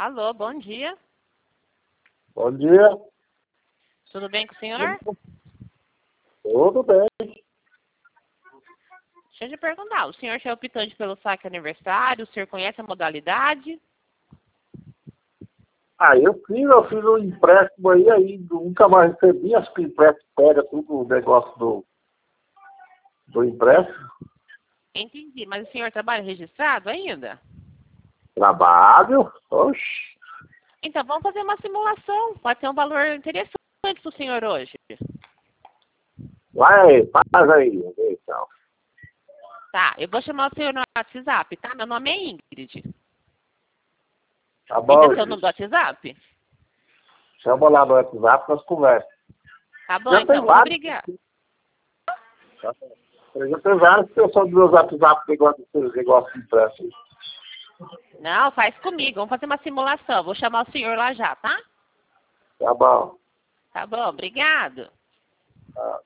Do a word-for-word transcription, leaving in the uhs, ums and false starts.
Alô, bom dia. Bom dia. Tudo bem com o senhor? Tudo bem. Deixa eu te perguntar, o senhor é optante pelo saque aniversário? O senhor conhece a modalidade? Ah, eu fiz, eu fiz um empréstimo aí, aí nunca mais recebi, acho que o empréstimo pega tudo o negócio do, do empréstimo. Entendi, mas o senhor trabalha registrado ainda? Trabalho, oxe. Então vamos fazer uma simulação, pode ser um valor interessante para o senhor hoje. Vai aí, faz aí, então. Tá, eu vou chamar o senhor no WhatsApp, tá? Meu nome é Ingrid. Tá bom, Esse é o seu gente. número do WhatsApp? Chama lá no WhatsApp, nós conversamos. Tá bom, Já tem então, vários. obrigada. Já tem várias pessoas dos meus WhatsApp que gostam desse negócio de empréstimo. Não, faz comigo, vamos fazer uma simulação. Vou chamar o senhor lá já, tá? Tá bom. Tá bom, obrigado. Tá.